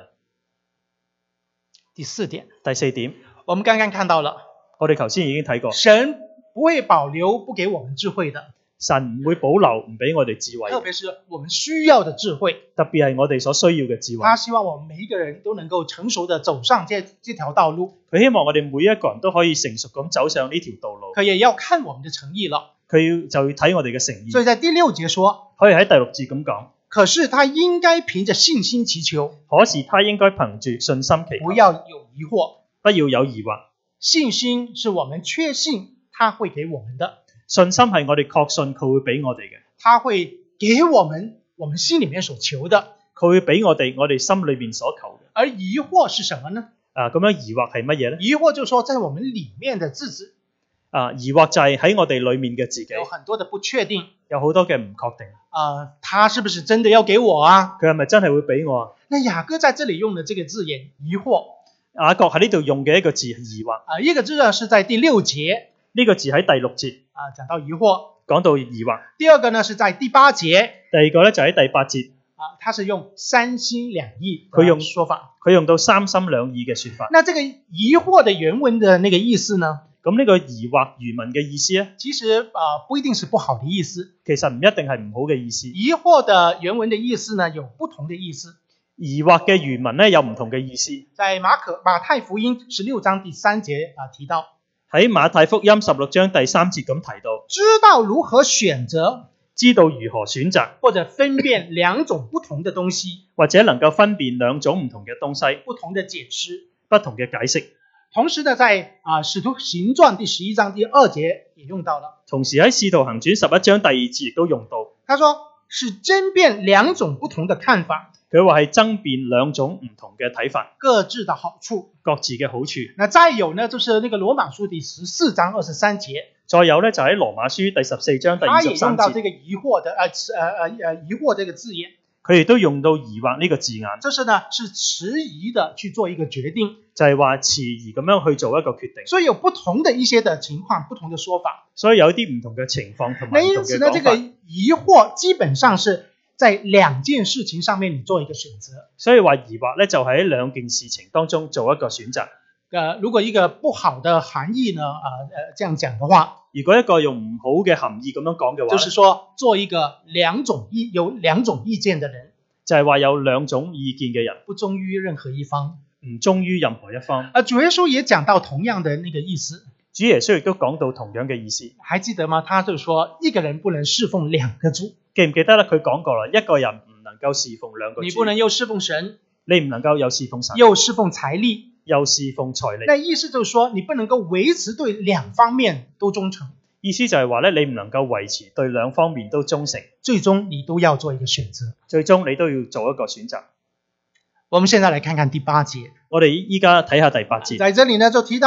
第四點， 第四點， 我們剛剛看到了， 我哋頭先已經睇過， 神不會保留不給我們智慧的， 神唔會保留唔俾我哋智慧， 特別是我們需要的智慧。 特別係我哋所需要嘅智慧。 他希望我們每一個人都能夠成熟的走上這這條道路。 佢希望我哋每一個人都可以成熟咁走上呢條道路。 可也要看我們的誠意了。 佢要就要睇我哋嘅誠意。 所以在第六節說， 可以喺第六節咁講。 可是他應該憑着信心祈求， 可是他應該憑住信心祈求， 不要有疑惑。 不要有疑惑。 信心是我們確信他會給我們的， 信心係我哋確信佢會俾我哋嘅， 他會給我們我們心裏面所求的， 佢會俾我哋我哋心裏面所求嘅。 而疑惑是什麼呢？ 啊，咁樣疑惑係乜嘢呢？ 疑惑就是說在我們裏面的自己， 啊，疑惑就係喺我哋裏面嘅自己， 有很多的不確定， 有好多嘅唔確定。 啊，他是不是真的要給我啊？ 佢係咪真係會俾我啊？ 那雅各在這裏用的這個字眼疑惑， 雅各喺呢度用嘅一個字疑惑， 啊，一個字呢是在第六節， 呢個字喺第六節啊，講到疑惑， 講到疑惑。 第二個呢是在第八節， 第二個咧就喺第八節， 啊，他是用三心兩意佢用說法， 佢用到三心兩意嘅說法。 那這個疑惑的原文的那個意思呢？ 咁呢個疑惑原文嘅意思咧， 其實啊，不一定是不好的意思。 其實唔一定係唔好嘅意思。 疑惑的原文的意思呢，有不同的意思。 疑惑嘅原文咧有唔同嘅意思。 在馬可馬太福音十六章第三節啊提到， 喺馬太福音十六章第三節咁提到， 知道如何選擇， 知道如何選擇， 或者分辨兩種不同的東西， 或者能夠分辨兩種唔同嘅東西， 不同的解釋， 不同嘅解釋。 同時呢，在啊使徒行傳第十一章第二節也用到了。 同時喺使徒行傳十一章第二節亦都用到。 他說是爭辯兩種不同的看法。 佢話係爭辯兩種唔同嘅睇法， 各自的好處， 各自嘅好處。 那再有呢，就是那個羅馬書第十四章二十三節。 再有呢，就喺羅馬書第十四章第二十三節。 他也用到這個疑惑的，呃呃呃疑惑這個字眼。 佢亦都用到疑惑呢個字眼。 這是呢，是遲疑的去做一個決定， 就係話遲疑咁樣去做一個決定。 所以有不同的一些的情況，不同的說法。 所以有啲唔同嘅情況同埋唔同嘅講法。 那因此呢，這個疑惑基本上是在兩件事情上面你做一個選擇。 所以話疑惑呢，就喺兩件事情當中做一個選擇。 呃，如果一個不好的含義呢，啊呃，這樣講的話， 如果一個用唔好嘅含義咁樣講嘅話， 就是說做一個兩種意有兩種意見的人， 就係話有兩種意見嘅人， 不忠於任何一方， 唔忠於任何一方。 啊，主耶穌也講到同樣的那個意思。 主耶穌亦都講到同樣嘅意思。 還記得嗎？他就說一個人不能侍奉兩個主。 記唔記得咧？佢講過啦，一個人唔能夠侍奉兩個主。 你不能又侍奉神， 你唔能夠又侍奉神， 又侍奉財力， 又侍奉財力。 那意思就是說，你不能夠維持對兩方面都忠誠。 意思就係話咧，你唔能夠維持對兩方面都忠誠， 最終你都要做一個選擇。 最終你都要做一個選擇。 我們現在來看看第八節。 我哋依家睇下第八節。 在這裡呢，就提到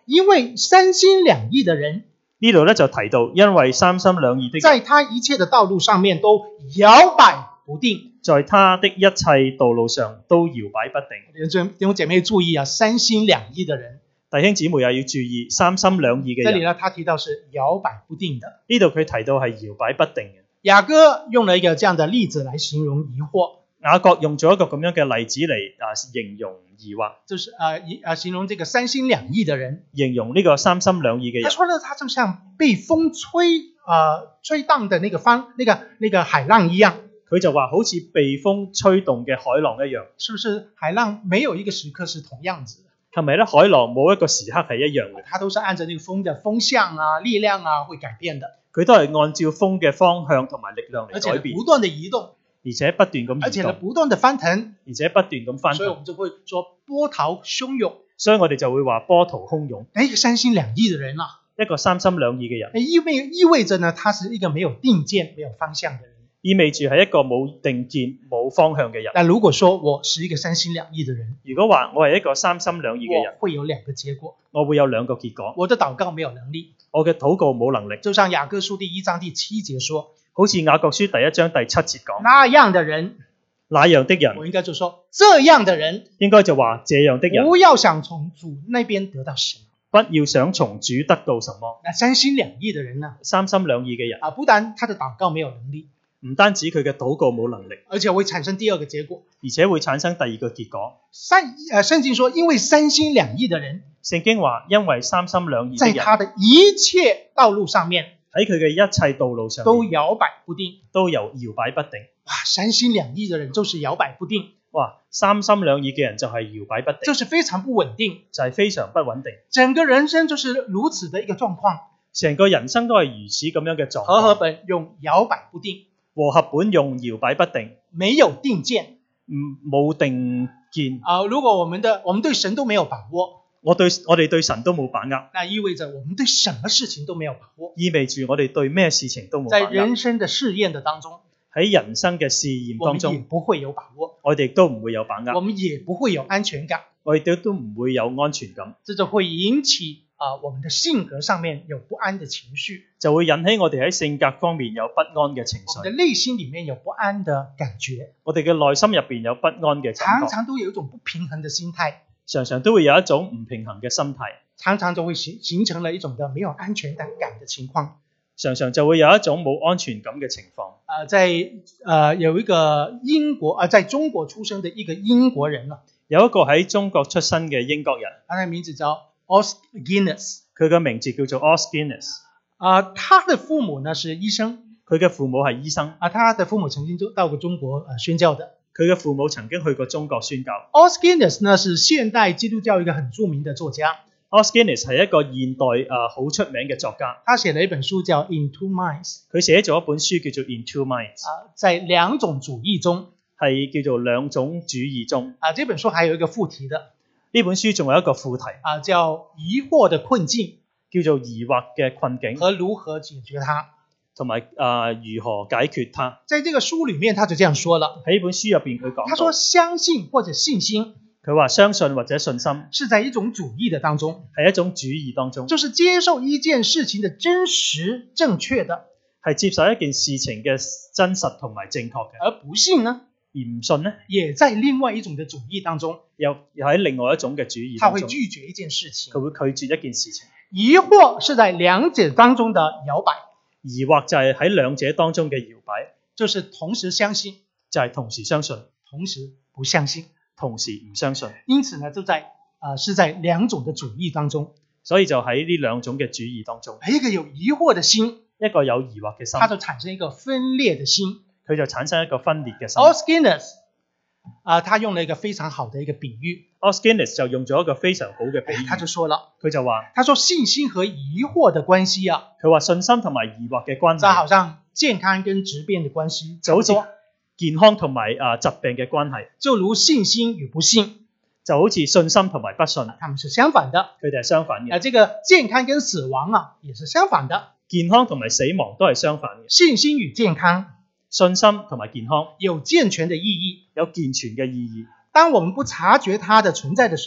因為三心兩意的人， 呢度咧就提到，因為三心兩意的人， 在他一切的道路上面都搖擺不定。 在他的一切道路上都搖擺不定。 弟兄姐妹注意啊，三心兩意的人， 弟兄姊妹又要注意，三心兩意嘅人。 這裡呢，他提到是搖擺不定的。 呢度佢提到係搖擺不定嘅。 雅各用了一個這樣的例子來形容疑惑。 雅各用咗一個咁樣嘅例子嚟啊形容疑惑， 就是呃呃形容這個三心兩意的人， 形容呢個三心兩意嘅人。 他說呢，他就像被風吹呃吹蕩的那個方那個那個海浪一樣。 佢就話好似被風吹動嘅海浪一樣。 是不是海浪沒有一個時刻是同樣子的？ 係咪咧？海浪冇一個時刻係一樣嘅， 它都是按照那個風的風向啊、力量啊會改變的。 佢都係按照風嘅方向同埋力量嚟改變， 而且不斷的移動， 而且不斷咁移動， 而且呢不斷的翻騰， 而且不斷咁翻騰。 所以我們就會說波濤洶湧。 所以我哋就會話波濤洶湧。 一個三心兩意的人啊， 一個三心兩意嘅人， 意味意味着呢，他是一個沒有定見、沒有方向的人。 意味住係一個冇定見、冇方向嘅人。 但如果說我是一個三心兩意的人， 如果話我係一個三心兩意嘅人， 我會有兩個結果。 我會有兩個結果。 我的禱告沒有能力， 我嘅禱告冇能力。 就像雅各書第一章第七節說， 好似雅各書第一章第七節講， 那樣的人， 那樣的人， 我應該就說這樣的人， 應該就話這樣的人， 不要想從主那邊得到什麼， 不要想從主得到什麼。 那三心兩意的人呢？ 三心兩意嘅人啊，不但他的禱告沒有能力， 唔單止佢嘅禱告冇能力， 而且會產生第二個結果， 而且會產生第二個結果。 三呃，聖經說，因為三心兩意的人， 聖經話因為三心兩意的人， 在他的一切道路上面， 喺佢嘅一切道路上都搖擺不定， 都有搖擺不定。 哇，三心兩意的人就是搖擺不定， 哇，三心兩意嘅人就係搖擺不定， 就是非常不穩定， 就係非常不穩定。 整個人生就是如此的一個狀況， 成個人生都係如此咁樣嘅狀況。 和合本用搖擺不定， 和合本用搖擺不定， 沒有定見， 唔冇定見。 啊、呃，如果我們的我們對神都沒有把握， 我對我哋對神都冇把握， 那意味着我們對什麼事情都沒有把握， 意味住我哋對咩事情都冇把握。 在人生的試驗的當中， 喺人生嘅試驗當中， 我們也不會有把握， 我哋都唔會有把握， 我們也不會有安全感， 我哋都都唔會有安全感， 這就會引起啊、呃、我們的性格上面有不安的情緒， 就會引起我哋喺性格方面有不安嘅情緒， 我們的內心裡面有不安的感覺， 我哋嘅內心入邊有不安嘅感常覺， 常都有一種不平衡的心態， 常常都會有一種唔平衡嘅心態， 常常就會形形成了一種的沒有安全感的情況。 常常就會有一種冇安全感嘅情況。 呃，在呃有一個英國啊、呃，在中國出生的一個英國人啊， 有一個喺中國出生嘅英國人， 他的名字叫 Os Guinness， 佢嘅名字叫做 Os Guinness。 啊、呃，他的父母呢是醫生， 佢嘅父母係醫生， 啊，他的父母曾經就到過中國呃宣教的。 佢嘅父母曾經去過中國宣教。 Os Guinness 呢是現代基督教一個很著名的作家。 Os Guinness 係一個現代啊好出名嘅作家， 他寫了一本書叫《In Two Minds》， 佢寫咗一本書叫做《In Two Minds》， 啊，在兩種主義中， 係叫做兩種主義中。 啊，這本書還有一個副題的， 呢本書仲有一個副題， 啊，叫疑惑的困境， 叫做疑惑嘅困境和如何解決它， 同埋啊如何解決它。 在這個書裡面，他就這樣說了， 喺呢本書入邊佢講， 他說相信或者信心， 佢話相信或者信心是在一種主義的當中， 係一種主義當中， 就是接受一件事情的真實正確的， 係接受一件事情嘅真實同埋正確嘅。 而不信呢， 而唔信呢， 也在另外一種的主義當中， 又又喺另外一種嘅主義他當中， 會拒絕一件事情， 佢會拒絕一件事情。 疑惑是在兩者當中的搖擺， 疑惑就係喺兩者當中嘅搖擺， 就是同時相信， 就係同時相信， 同時不相信， 同時唔相信。 因此呢，就在啊、呃，是在兩種的主義當中， 所以就喺呢兩種嘅主義當中， 一個有疑惑的心， 一個有疑惑嘅心， 它就產生一個分裂的心， 佢就產生一個分裂嘅心。 Os Guinness 啊，他用了一個非常好的一個比喻， Os Guinness 就用咗一個非常好嘅比喻， 他就說了， 佢就話， 他說信心和疑惑的關係啊， 佢話信心同埋疑惑嘅關就好係， 像健康跟疾病的關係， 就好似健康同埋啊疾病嘅關係， 就如信心與不信， 就好似信心同埋不信， 他們是相反的。 佢哋係相反嘅。 啊，這個健康跟死亡啊，也是相反的。 健康同埋死亡都係相反嘅， 信心與健康， 信心同埋健康有健全的意義， 有健全嘅意義。 當我們不察覺它的存在的時候，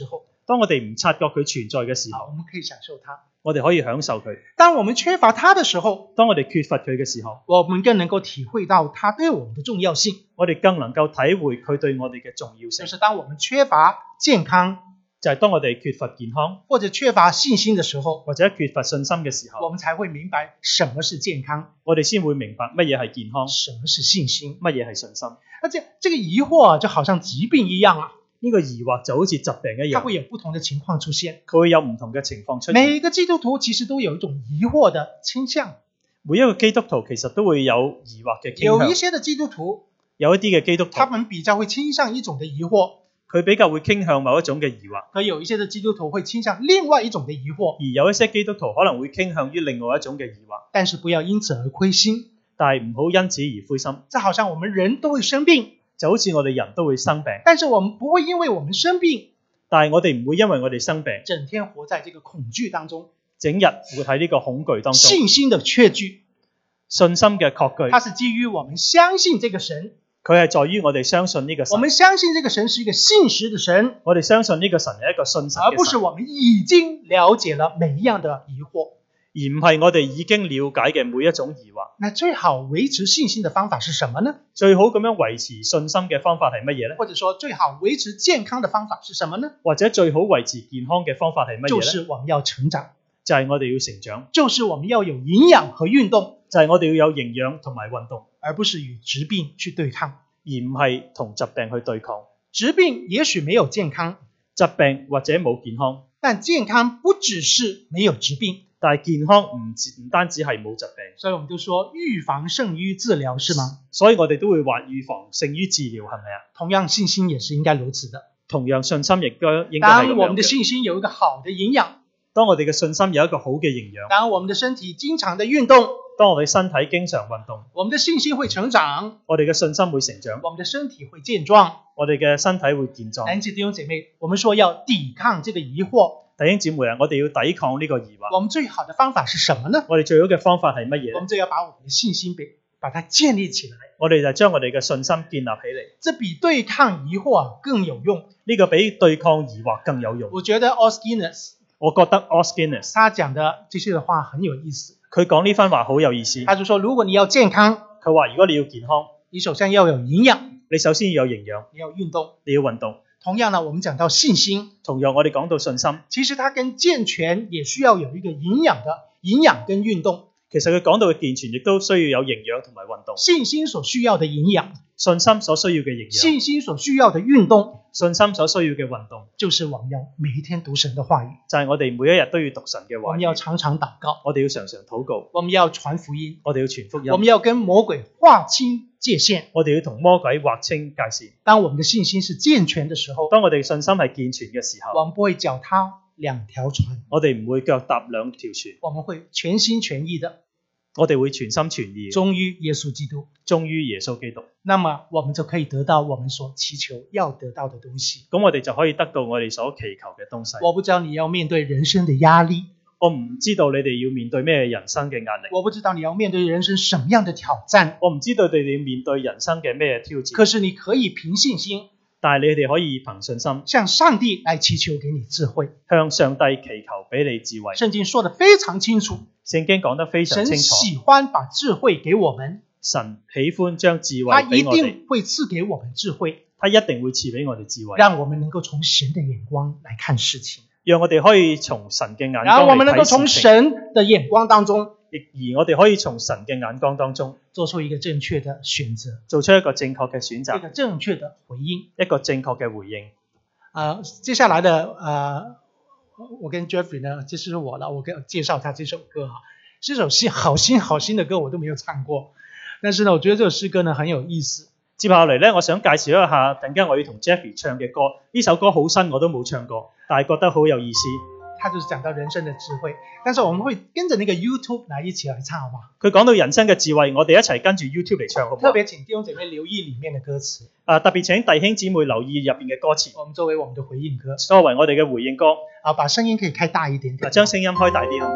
當我哋唔察覺佢存在嘅時啊，我候， 們可以享受它。 我哋可以享受佢； 當我們缺乏它的時候， 當我哋缺乏佢嘅時候， 我們更能夠體會到它對我們的重要性。 我哋更能夠體會佢對我哋嘅重要性。 就是當我們缺乏健康， 就係當我哋缺乏健康或者缺乏信心的時候， 或者缺乏信心嘅時候， 我們才會明白什麼是健康， 我哋先會明白乜嘢係健康， 什麼是信心。 乜嘢係信心。 而且這個疑惑啊，就好像疾病一樣啊， 呢個疑惑就好似疾病一樣， 它會有不同的情況出現。 佢會有唔同嘅情況出現。 每個基督徒其實都有一種疑惑的傾向， 每一個基督徒其實都會有疑惑嘅傾向。 有一些的基督徒， 有一啲嘅基督徒， 他們比較會傾向一種的疑惑， 佢比較會傾向某一種嘅疑惑， 而有一些的基督徒會傾向另外一種的疑惑。 而有一些基督徒可能會傾向於另外一種嘅疑惑。 但是不要因此而灰心， 但係唔好因此而灰心。 這好像我們人都會生病， 就好似我哋人都會生病， 但是我們不會因為我們生病， 但係我哋唔會因為我哋生病， 整天活在這個恐懼當中， 整日活喺呢個恐懼當中。 信心的確據， 信心嘅確據， 它是基於我們相信這個神， 佢係在於我哋相信呢個神。 我們相信這個神是一個信實的神， 我哋相信呢個神係一個信實而不是嘅神， 我們已經了解了每一樣的疑惑。 而唔係我哋已經了解嘅每一種疑惑。 那最好維持信心的方法是什麼呢？ 最好咁樣維持信心嘅方法係乜嘢呢？ 或者說最好維持健康的方法是什麼呢？ 或者最好維持健康嘅方法係乜嘢呢？ 就是我們要成長， 就係我哋要成長， 就是我們要有營養和運動， 就係我哋要有營養同埋運動， 而不是與疾病去對抗。 而唔係同疾病去對抗。 疾病也許沒有健康， 疾病或者冇健康， 但健康不只是沒有疾病， 但係健康唔唔單止係冇疾病。 所以我們都說預防勝於治療，是嗎？ 所以我哋都會話預防勝於治療，係咪啊？ 同樣信心也是應該如此的。 同樣信心亦都應該係咁樣嘅。 當我們的信心有一個好的營養， 當我哋嘅信心有一個好嘅營養， 當我們的身體經常的運動， 當我哋身體經常運動， 我們的信心會成長， 我哋嘅信心會成長， 我們的身體會健壯。 我哋嘅身體會健壯。 弟兄姐妹，我們說要抵抗這個疑惑， 弟兄姊妹啊，我哋要抵抗呢個疑惑。 我們最好的方法是什麼呢？ 我哋最好嘅方法係乜嘢呢？ 我們就要把我們的信心俾把它建立起來。 我哋就將我哋嘅信心建立起嚟。 這比對抗疑惑啊更有用。 呢個比對抗疑惑更有用。 我覺得 Os Guinness， 我覺得 Os Guinness 他講的這些話很有意思。 佢講呢番話好有意思。 他就說，如果你要健康， 佢話如果你要健康， 你首先要有營養， 你首先要有營養， 你要運動， 你要運動。 同樣呢，我們講到信心， 同樣我哋講到信心， 其實它跟健全也需要有一個營養的營養跟運動。 其實佢講到嘅健全亦都需要有營養同埋運動。 信心所需要的營養， 信心所需要嘅營養， 信心所需要的運動， 信心所需要嘅運動， 就是我們要每一天讀神的話語， 就係我哋每一日都要讀神嘅話語。 我們要常常禱告， 我哋要常常禱告， 我們要傳福音， 我哋要傳福音， 我們要跟魔鬼劃清界限。 我哋要同魔鬼劃清界線。 當我們的信心是健全的時候， 當我哋信心係健全嘅時候， 我們不會腳踏兩條船， 我哋唔會腳踏兩條船， 我們會全心全意的我哋會全心全意忠於耶穌基督， 忠於耶穌基督。 那麼我們就可以得到我們所祈求要得到的東西。 咁我哋就可以得到我哋所祈求嘅東西。 我不知道你要面對人生的壓力， 我唔知道你哋要面對咩人生嘅壓力， 我不知道你要面對人生什麼樣的挑戰， 我唔知道你哋要面對人生嘅咩挑戰。 可是你可以憑信心， 但係你哋可以憑信心向上帝來祈求給你智慧。 向上帝祈求俾你智慧。 聖經說得非常清楚， 聖經講得非常清神楚， 喜歡把智慧給我們， 神喜歡將智慧他一俾我哋， 定會賜給我們智慧， 他一定會賜俾我哋智慧， 讓我們能夠從神的眼光來看事情， 讓我哋可以從神嘅眼然後我們能夠從光嚟睇事情， 神的眼光當中亦而我哋可以從神嘅眼光當中做出一個正確的選擇， 做出一個正確嘅選一擇， 個正確的回應。 一個正確嘅回應。 呃，接下來的呃，我跟 Jeffrey 呢，這是我了，我給介紹他這首歌啊，這首新好新好新的歌我都沒有唱過，但是呢，我覺得這首詩歌呢很有意思。 接下嚟咧，我想介紹一下，陣間我要同 Jeffrey 唱嘅歌。呢首歌好新，我都冇唱過，但係覺得好有意思。 他就是講到人生的智慧，但是我們會跟着那個 YouTube 來一起來唱，好嗎？ 佢講到人生嘅智慧，我哋一齊跟住 YouTube 嚟唱，好唔好？ 特別請弟兄姐妹留意裡面的歌詞， 啊，特別請弟兄姊妹留意入邊嘅歌詞， 我們作為我們的回應歌。 作為我哋嘅回應歌。 啊，把聲音可以開大一點點。 嗱，將聲音開大啲啊！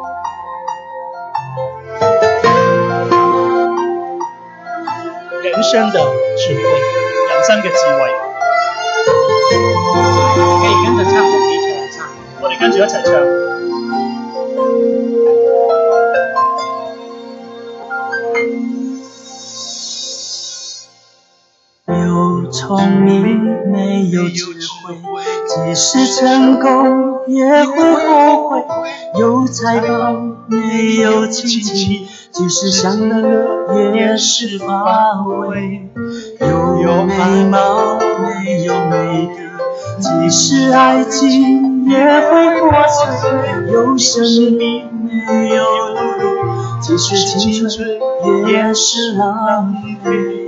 人生的智慧， 人生嘅智慧， 可以跟着唱，可以我哋跟住一齊唱。 有聪明没有智慧，即使成功也会后悔；有才华没有亲情，即使享乐也是乏味。有美貌没有美德，即使爱情也会破碎；有生命没有路，即使青春也是浪费。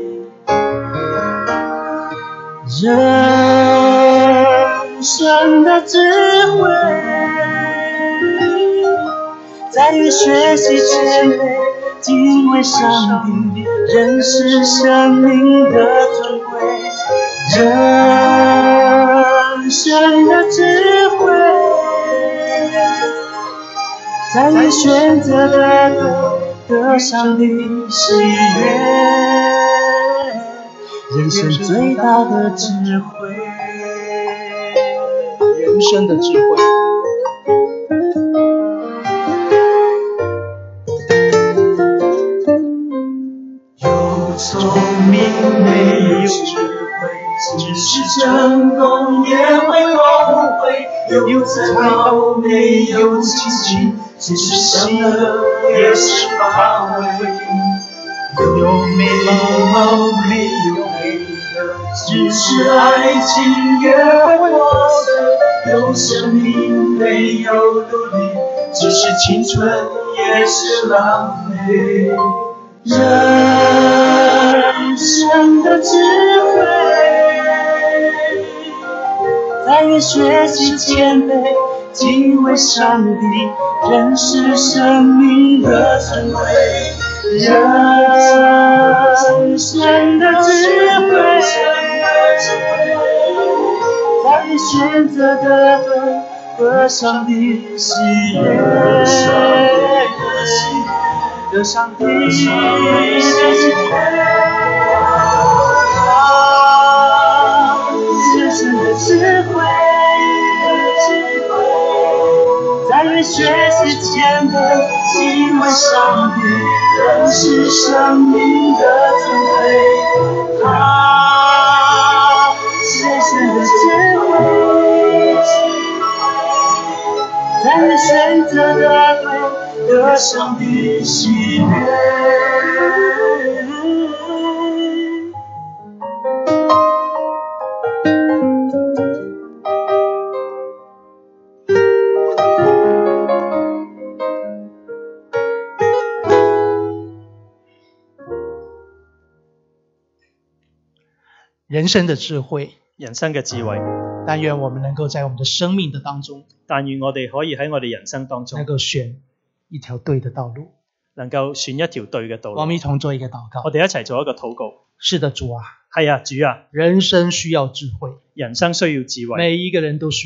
人生的智慧，在于学习谦卑，敬畏上帝，认识生命的尊贵。人生的智慧，在于选择的得得上帝喜悦。人生最大的智慧， 人生的智慧。 有聪明没有智慧，即使成功也会后悔；有才华没有亲情，即使享乐也是乏味。有美貌没有美德，即使爱情也会破碎；有生命没有努力，即使青春也是浪费。人生的智慧，在于学习谦卑，敬畏上帝，认识生命的尊贵。人生的智慧，在于选择的对，得上帝喜悦，得上帝的喜悦。人生的智慧，在于学习谦卑，敬畏上帝，认识生命的尊贵。啊，人生的智慧，在于选择的对，得上帝喜悦。 人生的智慧， 人生嘅智慧， 但願我們能夠在我們的生命的當中， 但願我哋可以喺我哋人生當中能夠選一條對的道路。 能夠選一條對嘅道路。 我們一同做一個禱告。 我哋一齊做一個禱告。 是的，主啊， 係啊，主啊， 人生需要智慧， 人生需要智慧， 每一個人都需要。